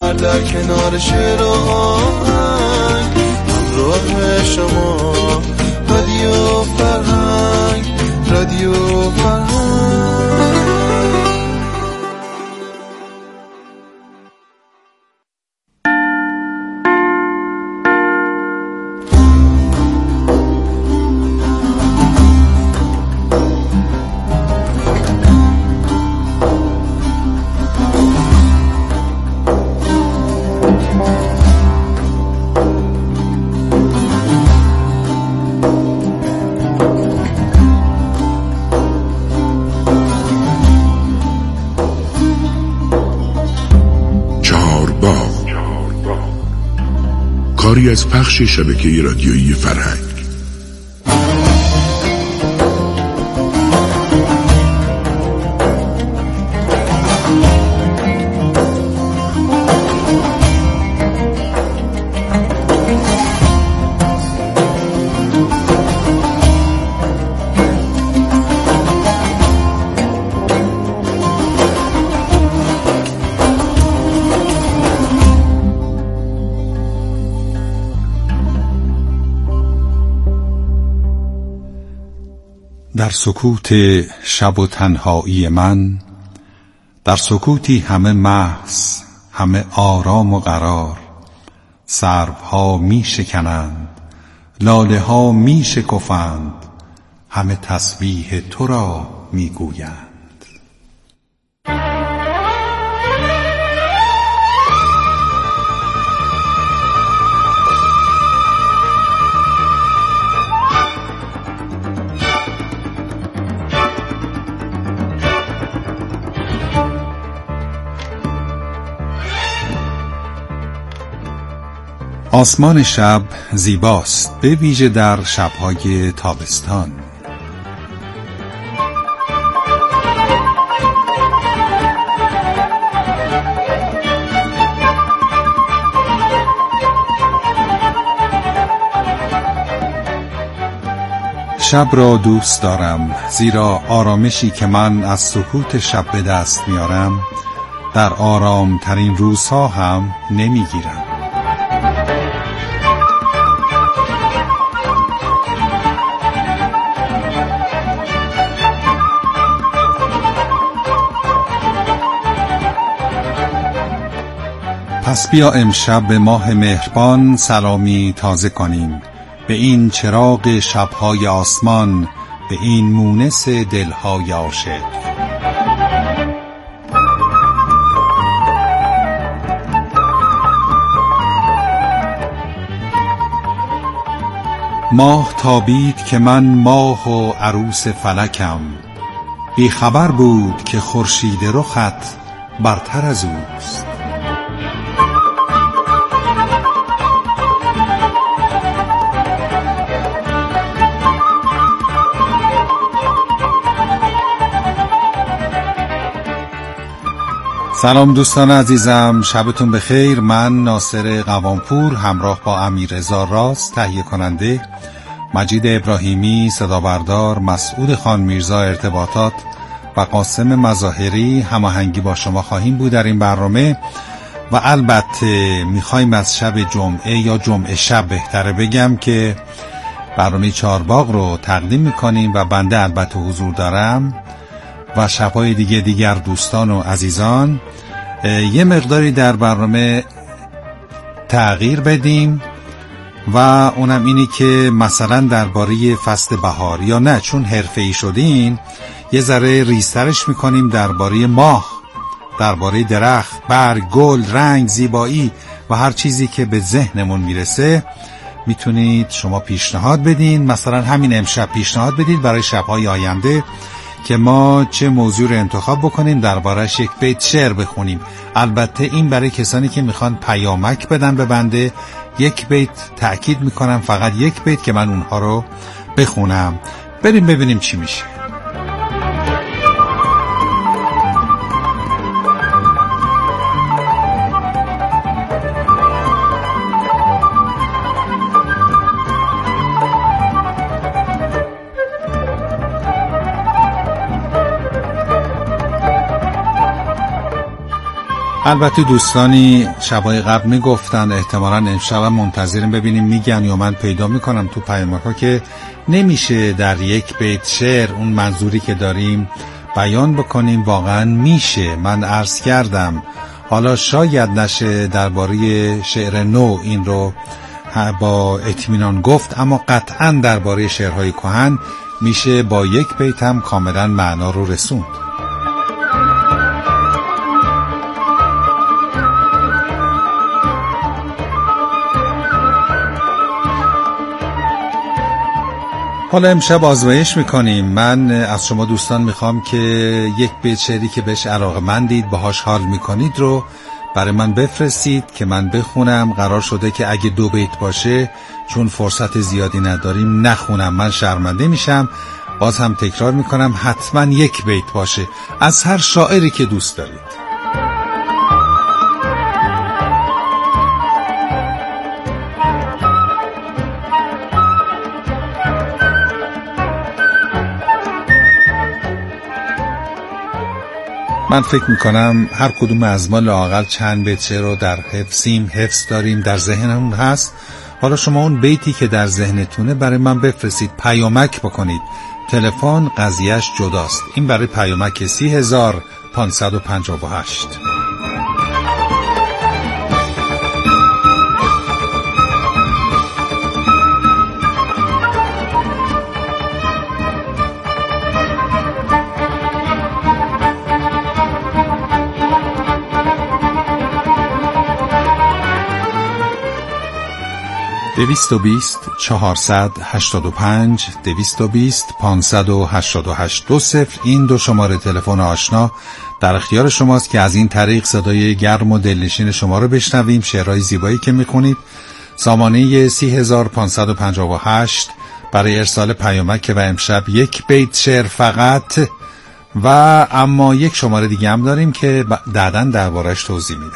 سفر در کنار شعر و آهنگ، همراه شما رادیو فرهنگ، رادیو فرهنگ. کاری از پخش شبکه رادیویی فرهنگ. در سکوت شب و تنهایی من، در سکوتی همه محض، همه آرام و قرار، سروها می شکنند، لاله ها می شکفند، همه تسبیح تو را می گویند. آسمان شب زیباست، به ویژه در شب‌های تابستان. شب را دوست دارم، زیرا آرامشی که من از سکوت شب به دست میارم در آرامترین روزها هم نمیگیرم. پس بیا امشب به ماه مهربان سلامی تازه کنیم، به این چراغ شب‌های آسمان، به این مونس دل‌های عاشق. ماه تابید که من ماه و عروس فلکم، بی خبر بود که خورشید رخت برتر از اوست. سلام دوستان عزیزم، شبتون بخیر. من ناصر قوامپور همراه با امیررضا راست تهیه کننده، مجید ابراهیمی صدا بردار، مسعود خان میرزا ارتباطات و قاسم مظاهری هماهنگی با شما خواهیم بود در این برنامه. و البته میخوایم از شب جمعه یا جمعه شب بهتره بگم که برنامه چهارباغ رو تقدیم میکنیم و بنده البته حضور دارم و شب‌های دیگر دوستان و عزیزان. یه مقداری در برنامه تغییر بدیم و اونم اینی که مثلا درباره فصل بهار یا نه چون حرفه‌ای شدین یه ذره ریزترش میکنیم درباره ماه، درباره درخت، برگ، گل، رنگ، زیبایی و هر چیزی که به ذهنمون میرسه میتونید شما پیشنهاد بدین. مثلا همین امشب پیشنهاد بدید برای شب‌های آینده که ما چه موضوع رو انتخاب بکنیم درباره‌اش یک بیت شعر بخونیم. البته این برای کسانی که میخوان پیامک بدن به بنده، یک بیت تأکید میکنم، فقط یک بیت که من اونها رو بخونم. بریم ببینیم چی میشه. البته دوستانی شبای قبل میگفتن احتمالاً امشب منتظریم ببینیم میگن یا من پیدا میکنم تو پیامک‌ها که نمیشه در یک بیت شعر اون منظوری که داریم بیان بکنیم. واقعاً میشه، من عرض کردم. حالا شاید نشه درباره شعر نو این رو با اطمینان گفت، اما قطعاً درباره شعرهای کهن میشه با یک بیت هم کاملاً معنا رو رسوند. حالا امشب آزمایش میکنیم. من از شما دوستان میخوام که یک بیت شعری که بهش علاقه‌مندید، باهاش حال میکنید رو برای من بفرستید که من بخونم. قرار شده که اگه 2 بیت باشه، چون فرصت زیادی نداریم، نخونم، من شرمنده میشم. باز هم تکرار میکنم حتما 1 بیت باشه از هر شاعری که دوست دارید. من فکر میکنم هر کدوم از ما لااقل چند بیت شعر رو در حفظ داریم، در ذهنمون هست. حالا شما اون بیتی که در ذهنتونه برای من بفرستید، پیامک بکنید. تلفن قضیهش جداست. این برای پیامک 30558. دویست و 485 220 588 20. این 2 شماره تلفن آشنا در اختیار شماست که از این طریق صدای گرم و دلنشین شما رو بشنویم، شعرهای زیبایی که میخونید. سامانه 30558 برای ارسال پیامک و امشب 1 بیت شعر فقط. و اما 1 شماره دیگه هم داریم که بعداً دربارش توضیح میدم.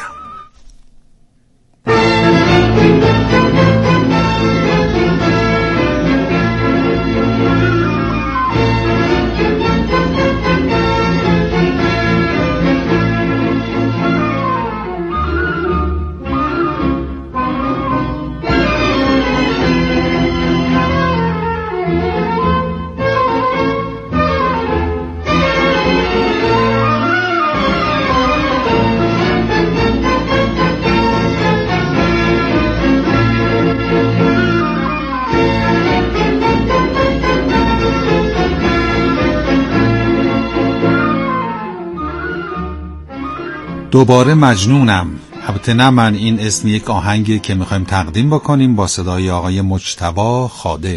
دوباره مجنونم. البته نه من، این اسم یک آهنگی که میخوایم تقدیم بکنیم با صدای آقای مجتبی خادم.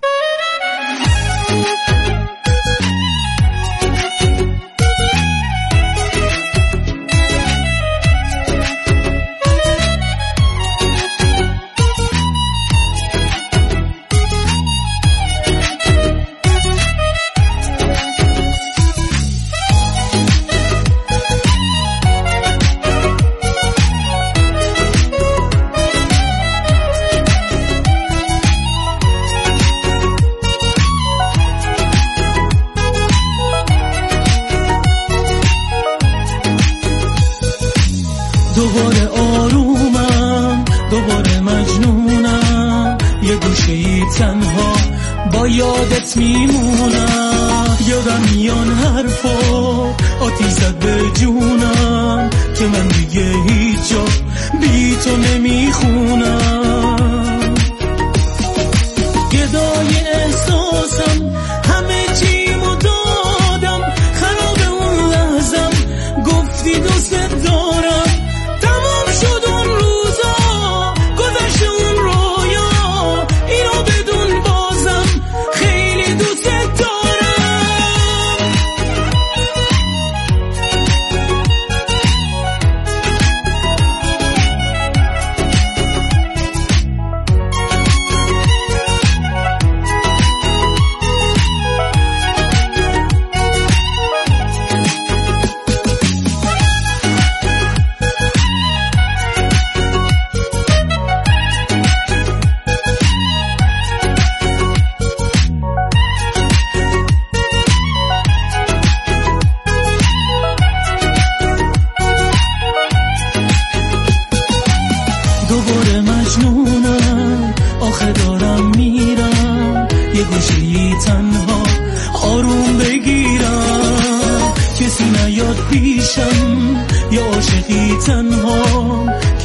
دوباره آرومم، دوباره مجنونم، یه گوشه‌ای تنها با یادت میمونم. یادم میان حرفا آتیش زد به جونم که من دیگه هیچ جا بی تو نمیخونم. گدای احساسم همه چیمو دادم، خراب اون لحظم گفتی دوست دارم. تمام شد اون روزا، گذشت اون رویا، اینو بدون بازم خیلی دوست دارم.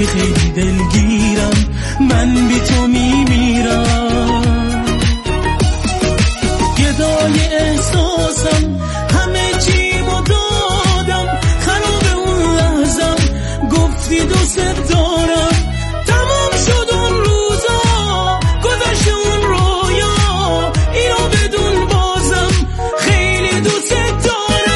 خیلی دلگیرم، من بی تو میمیرم. گدای احساسم همه چیمو دادم، خراب اون لحظم گفتی دوست دارم. تمام شد اون روزا، گذشت اون رویا، اینو بدون بازم خیلی دوست دارم.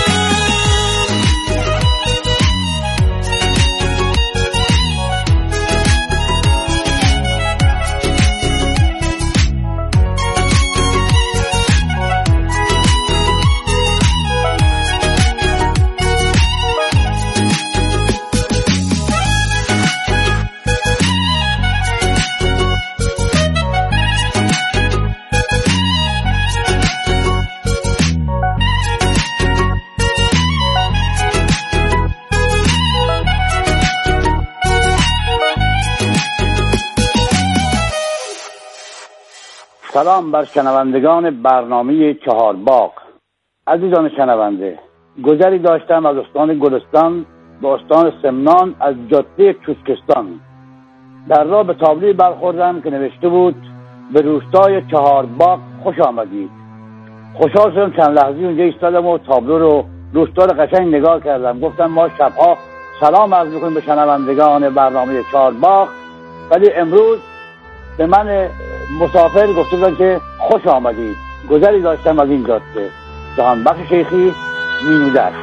سلام بر شنوندگان برنامه چهارباغ. عزیزان شنونده، گذری داشتم از استان گلستان به استان سمنان از جاده چوسکستان. در راه به تابلوی برخوردم که نوشته بود به روستای چهارباغ خوش آمدید. خوشحال شدم، چند لحظه اونجا ایستادم و تابلو رو، روستا رو قشنگ نگاه کردم. گفتم ما شبها سلام عرض می‌کنیم به شنوندگان برنامه چهارباغ، ولی امروز به من مسافر گفته بودن که خوش آمدید. گذری داشتم از این جاده. جهانبخش شیخی، مینودشت.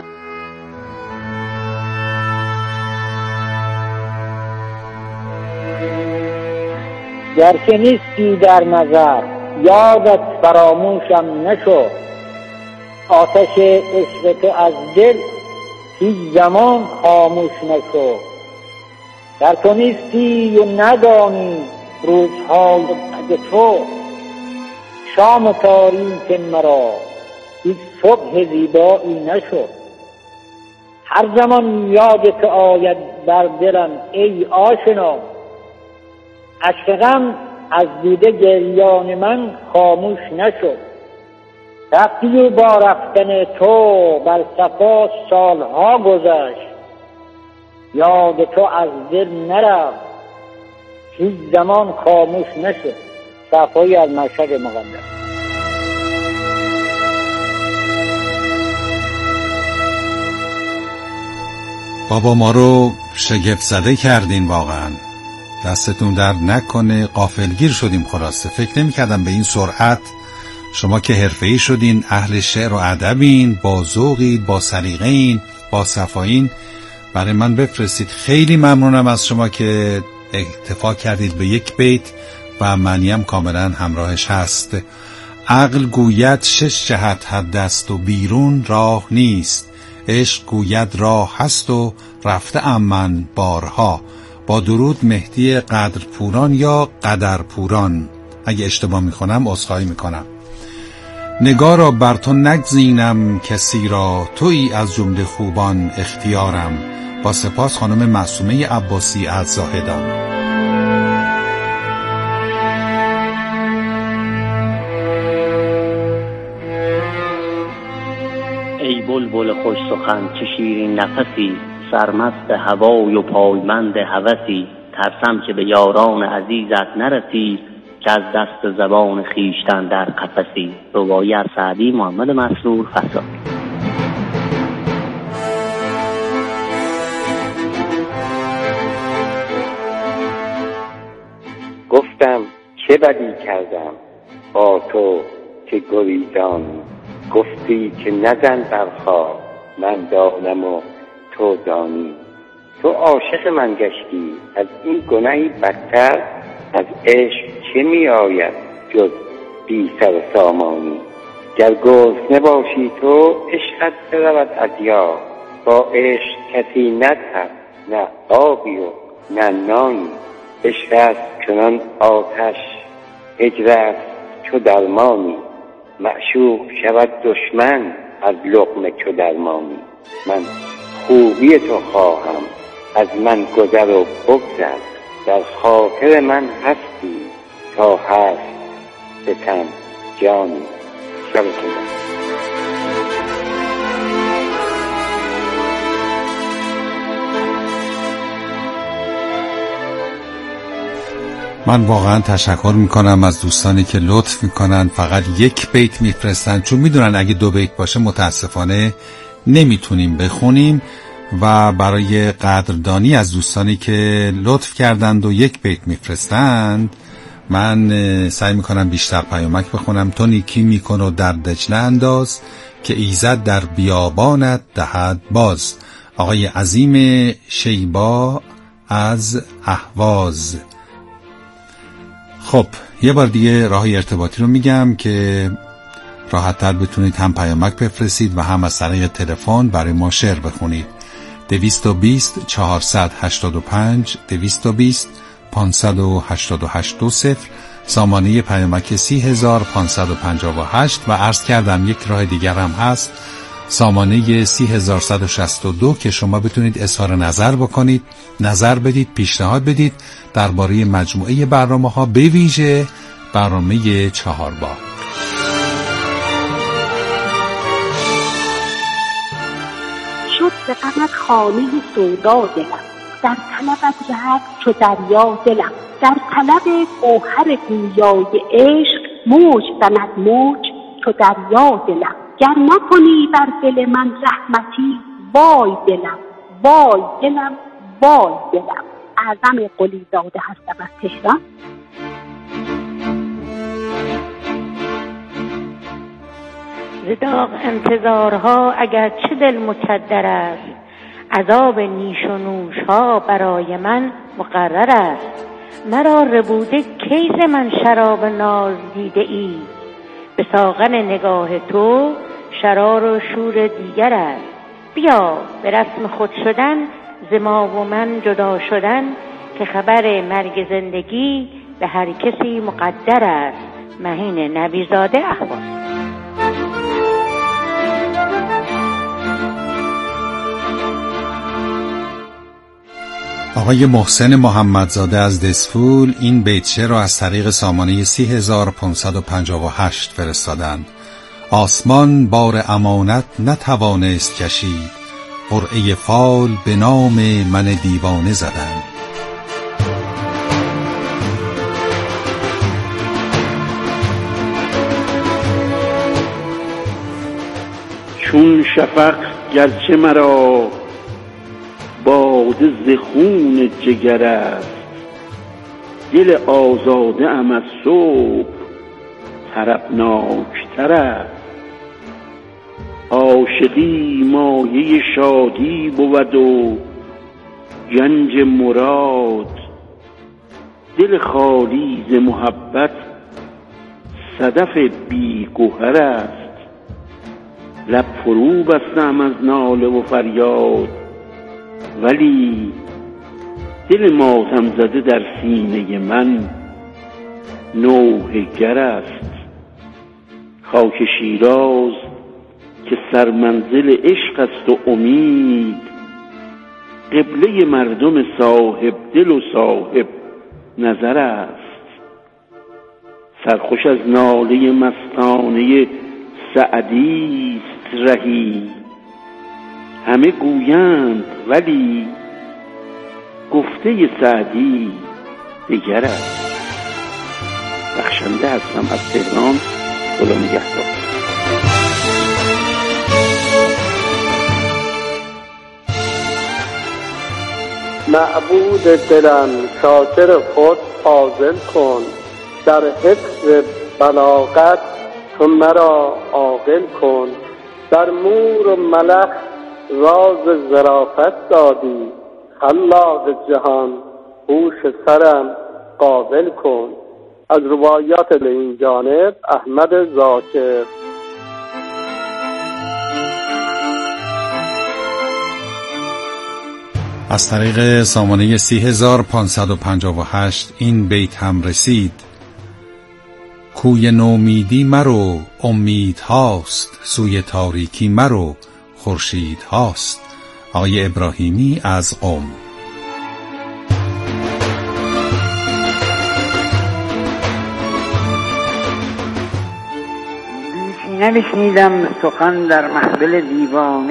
گرچه نیستی در نظر یادت فراموشم نشو، آتش عشق تو از دل هیچ زمان خاموش نشو. در تو نیستی و ندانی روزهای بعد تو، شام تاریک مرا هیچ صبح زیبایی نشد. هر زمان یاد تو آید بر دلم ای آشنا، اشک غم از دیده گریان من خاموش نشد. رفتی و با رفتن تو بر صفا سالها گذشت، یاد تو از دل نرفت هیچ زمان خاموش نشد. صفایی از مشهد مقدس. بابا ما رو شگفت زده کردین، واقعا دستتون در نکنه. غافلگیر شدیم. خلاصه فکر نمی کردم به این سرعت شما که حرفه‌ای شدین، اهل شعر و ادبین، با ذوقید، با سلیقه‌این، با صفایین، برای من بفرستید. خیلی ممنونم از شما که اکتفا کردید به یک بیت و معنی هم کاملا همراهش هست. عقل گوید 6 جهت حد است و بیرون راه نیست، عشق گوید راه هست و رفته ام من بارها. با درود مهدی قدرپوران یا قدرپوران. اگه اشتباه میکنم عذرخواهی میکنم. نگاه را بر تو نگزینم کسی را، تویی از جمله خوبان اختیارم. با سپاس خانم معصومه عباسی از زاهدان. ای بلبل خوش سخن چه شیرین نفسی، سرمست هوای و پایمند هوسی. ترسم که به یاران عزیزت نرسی، که از دست زبان خیشتن در قفسی. روایی از سعدی محمد مسرور فساد. گفتم چه بدی کردم با تو که گریزانی، گفتی که نزن بر خواب من دانم و تو دانی. تو عاشق من گشتی، از این گناهی بدتر از عشق چه می آید جز بی سر و سامانی. گر گرسنه باشی تو عشقت برود از یاد، با عشق کسی ندهد نه آبی و نه نانی. عشق است چنان آتش، هجر است چو درمانی. معشوق شود دشمن از لقمه چو درمانی. من خوبی تو خواهم، از من گذر و بگذر. در خاطر من هستی تا هست به تن جانی. شبتون من واقعا تشکر میکنم از دوستانی که لطف میکنن فقط یک بیت میفرستن، چون میدونن اگه 2 بیت باشه متاسفانه نمیتونیم بخونیم، و برای قدردانی از دوستانی که لطف کردند و 1 بیت میفرستند من سعی میکنم بیشتر پیامک بخونم. تو نیکی میکن و در دجله انداز، که ایزد در بیابانت دهد باز. آقای عظیم شیبا از اهواز. خب یه بار دیگه راه ارتباطی رو میگم که راحت‌تر بتونید هم پیامک بفرستید و هم از طریق تلفن برای ما شعر بخونید. 220 485 220 588 سامانه پیامک 30558 و عرض کردم یک راه دیگر هم هست، سامانه 3162 که شما بتونید اظهار نظر بکنید، نظر بدید، پیشنهاد بدید درباره مجموعه برنامه‌ها، به ویژه برنامه 4 با. شد به غمت خانه سودا دلم، در طلبت رفت چو دریا دلم، در طلب گوهر گویای عشق، موج زند موج چو دریا دلم. گر نکنی بر دل من رحمتی، وای دلم وای دلم وای دلم. اعظم قلی زاده هستم از تهران. ز داغ انتظارها اگر چه دل مکدر است، عذاب نیش و نوش ها برای من مقرر است. مرا ربوده کی ز من شراب ناز دیده ای، به ساغن نگاه تو شرار و شور دیگر است. بیا به رسم خود شدن ز ما و من جدا شدن، که خبر مرگ زندگی به هر کسی مقدر است. مهین نبیزاده اهواز. آقای محسن محمدزاده از دسفول این بیت شعر را از طریق سامانه 3558 فرستادند. آسمان بار امانت نتوانست کشید، قرعه فال به نام من دیوانه زدند. چون شفق گرچه مرا باده ز خون جگر است، دل آزاده ام از صبح طربناکتر است. عاشقی مایه شادی بود و گنج مراد، دل خالی ز محبت صدف بی گوهر است. لب فرو بستم از ناله و فریاد، ولی دل ماتم زده در سینه من نوحه گر است. خاک شیراز که سرمنزل عشق است و امید، قبله مردم صاحب دل و صاحب نظر است. سرخوش از ناله مستانه سعدی است رهی، همه گویند ولی گفته سعدی دیگر است. بخشنده هستم از تهران. خدا نگهدار. معبود دلم شاکر خود فاضل کن، در حفظ بلاغت تو مرا عاقل کن. در مور و ملخ راز ظرافت دادی، خلاق جهان هوش سرم قابل کن. از روایات این جانب احمد ذاکر. از طریق سامانه 3558 این بیت هم رسید. کوی نومیدی مرو امید هاست، سوی تاریکی مرو خورشید هاست. آقای ابراهیمی از قم. نشنیدم سخن در محفل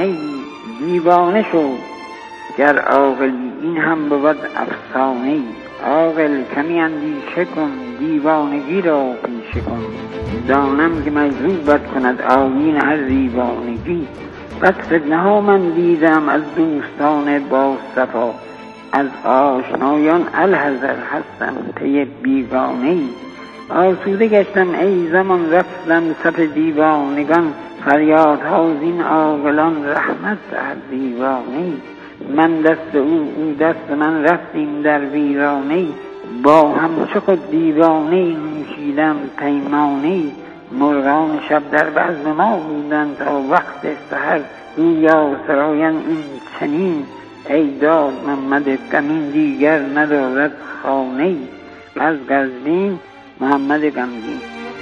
دیوانه شو، گر عاقلی این هم بود افسانه. عاقل کمی اندیشه کن، دیوانگی را پیشه کن. دانم که مجذوبت کند آیین هر دیوانگی. بس فتنه ها من دیدم از دوستان با صفا، از آشنایان الحذر هستم پی بیگانه‌ای. آسوده گشتم ای زمان رفتم صف دیوانگان، فریادها زین عاقلان رحمت در دیوانه‌ای. من دست او دست من رفتیم در ویرانه‌ای، با هم چو خود دیوانه‌ای نوشیدم پیمانه‌ای. مرغان شب در بزم ما بودند تا وقت سحر، گویا سراین این چنین ای داد محمد غمین دیگر ندارد خانه‌ای. از قزوین محمد غمگین.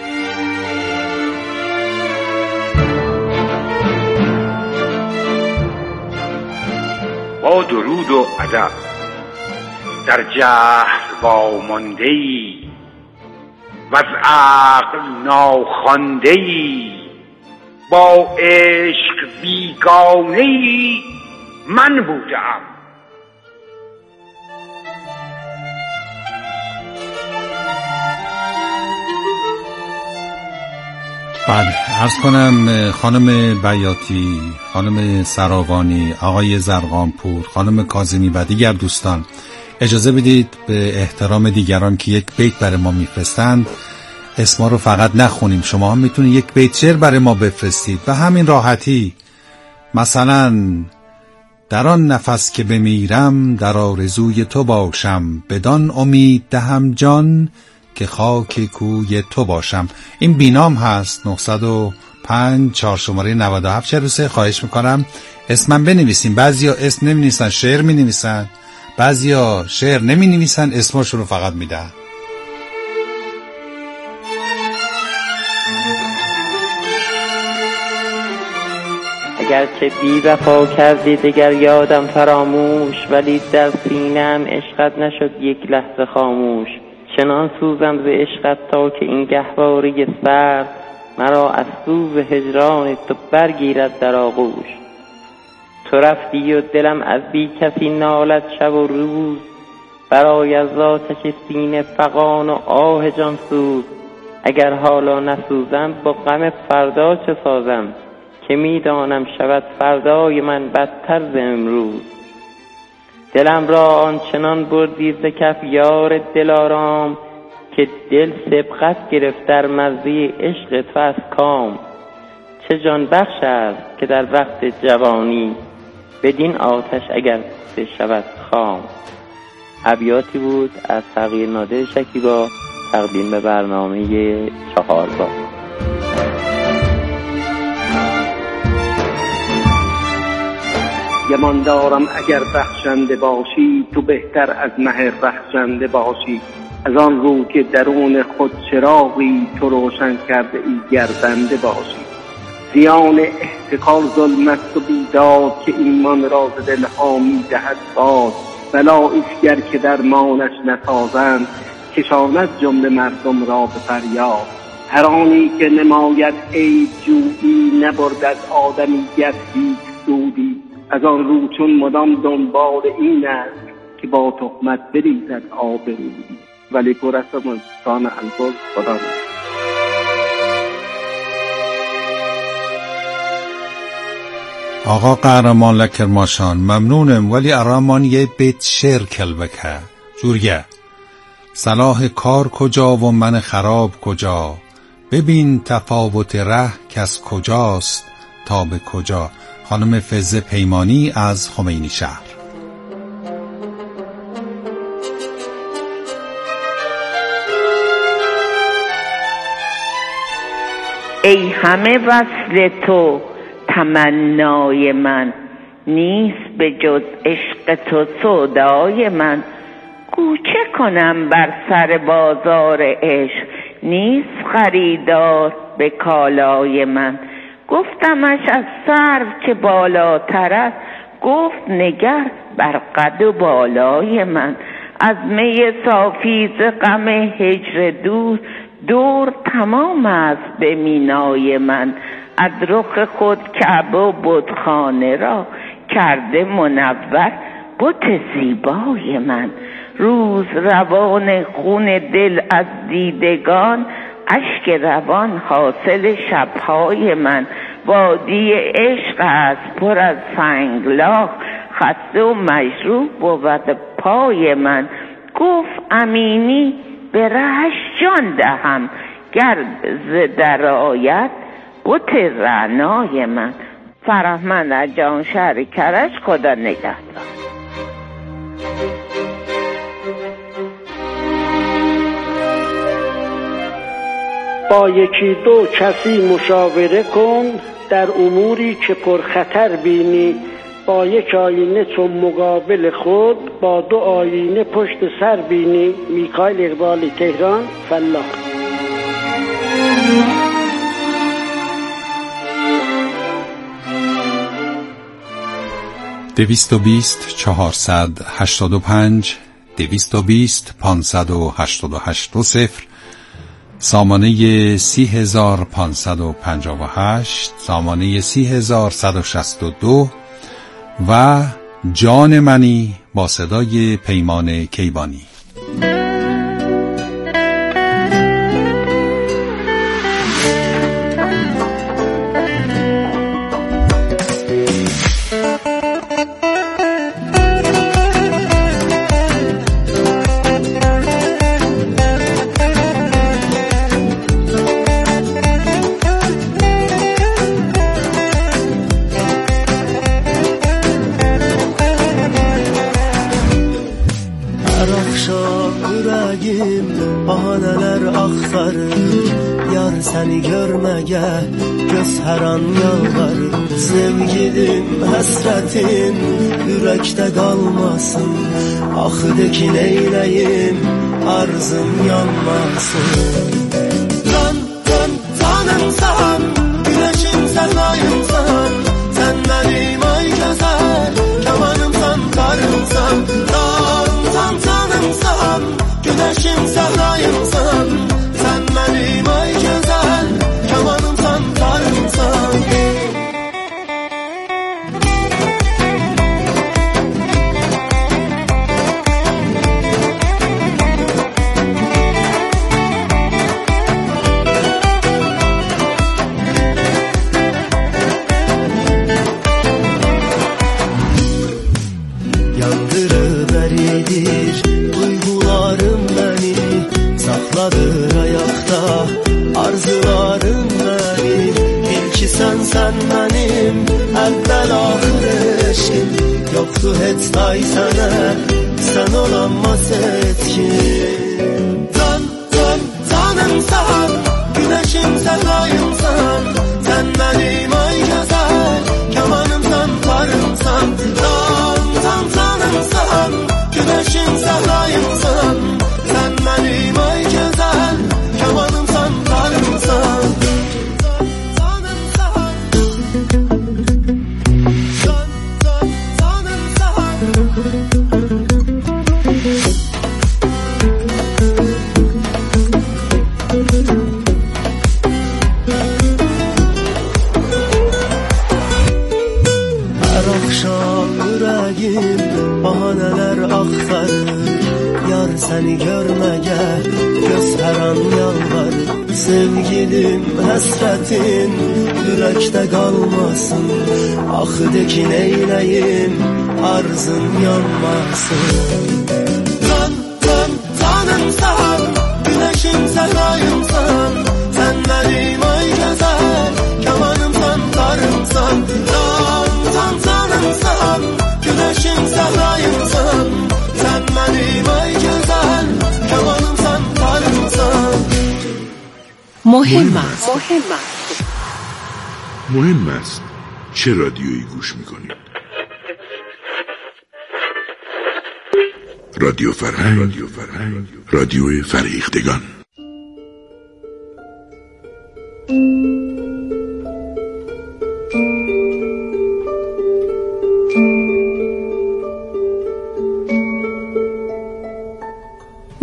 با درود و ادب در جهل وامانده‌ای و از عقل ناخوانده‌ای، با عشق بیگانه‌ای من بودم. بله، عرض کنم خانم بیاتی، خانم سراوانی، آقای زرقانپور، خانم کاظمی و دیگر دوستان، اجازه بدید به احترام دیگران که یک بیت برای ما میفرستند اسما رو فقط نخونیم. شما هم میتونید یک بیت شعر برای ما بفرستید و همین راحتی. مثلا در آن نفس که بمیرم در آرزوی تو باشم، بدان امید دهم جان که خاک کوی تو باشم. این بینام هست 905 4 شماره 9743. خواهش میکنم اسمم بنویسین. بعضیا اسم نمی‌نویسن، شعر می‌نویسن، بعضیا شعر نمی‌نویسن، اسمشون رو فقط میدن. اگرچه بی وفا کردی دگر یادم فراموش، ولی در سینه‌ام عشقت نشد یک لحظه خاموش. چنان سوزم ز عشقت تا که این گهواره سرد، مرا از سوز هجران تو برگیرد در آغوش. تو رفتی و دلم از بی کسی نالد شب و روز، برای از آتش سینه فغان و آه جان سوز. اگر حالا نسوزم با غم فردا چه سازم، که میدانم شود فردای من بدتر ز امروز. دلم را آنچنان بردی ز کف یار دلارام، که دل سبقت گرفت در مزه عشق تو از کام. چه جان بخش است که در وقت جوانی، بدین آتش اگر شود خام. ابیاتی بود از تغییر نادر شکیبا، تقدیم به برنامه چهارباغ. گمان دارم اگر بخشنده باشی، تو بهتر از مهر بخشنده باشی. از آن رو که درون خود چراغی، تو روشن کرده ای گردنده باشی. زیان احتکار ظلمت و بیداد، که ایمان را ز دلها می‌دهد باد. بلایی‌گر که درمانش نسازند، کشاند جمله مردم را به فریاد. هر آنی که نماید عیب جویی، نبرد از آدمیت هیچ سودی. از آن رو چون مدام دنبال این است، که با تهمت بریزد آبرویی. ولی پرستم از سان البرز خدا نمید. آقا قهرمان لکرماشان ممنونم، ولی ارامان یه بیت شعر کلبکه جورگه. صلاح کار کجا و من خراب کجا، ببین تفاوت ره کس کجاست تا به کجا. خانم فزه پیمانی از خمینی شهر. ای همه وصل تو تمنای من، نیست به جز عشق تو سودای من. گو چه کنم بر سر بازار عشق، نیست خریدار به کالای من. گفتمش از سرو که بالاتر است، گفت نگر بر قد و بالای من. از می صافی ز غم هجر دوست، دور تمام است به مینای من. از رخ خود کعبه و بتخانه را، کرده منور بت زیبای من. روز روان خون دل از دیدگان، اشک روان حاصل شبهای من. وادی عشق است پر از سنگلاخ، خسته و مجروح بود پای من. گفت امینی به رهش جان دهم، گر ز در آید بت رعنای من. فرهمند از جان شهر کرج، خدا نگهدار. با یکی دو کسی مشاوره کن، در اموری که پرخطر بینی. با یک آینه چون مقابل خود، با دو آینه پشت سر بینی. میکائیل اقبالی، تهران، فلاح. 220-485 220-588 سامانه 30558 سامانه 3162 و جان منی با صدای پیمان کیوانی. Seni görmeye göz her an yalvarır. Sevgilim hasretin yürekte kalmasın. Ah de ki neyleyim arzım yanmasın. Dön dön tanımsan, güneşim sen ayımsan. Sen benim ay güzel kemanımsan karımsan. Dön dön tanımsan, güneşim sen ayımsan. Sen benim ay güzel kemanımsan karımsan. Yandırıp eridir duygularım beni, sakladır ayakta arzularım beni. Bil ki sen benim evvel ahir eşkim. Yoktu hiç day sana, sen olamaz etkin. Dön dön tanımsan, güneşim sen ayımsan. Sen benim ay güzel kemanımsan karımsan. Dön dön tanımsan, güneşim sen ayımsan. Sen benim ay güzel kemanımsan karımsan. Her akşam yüreğim bahaneler aktarır. Yar seni görmeye göz her an yalvarır. Sevgilim hasretin yürekte kalmasın. Ah de ki neyleyim arzın yanmasın. Dön dön tanımsan, güneşim sen ayımsan. Sen benim ay güzel kemanımsan karımsan. Dön dön tanımsan, güneşim sen ayımsan. Sen benim ay güzel kemanımsan karımsan. مهم است. مهم است چه رادیویی گوش میکنید؟ رادیو فرهنگ، رادیو فریختگان.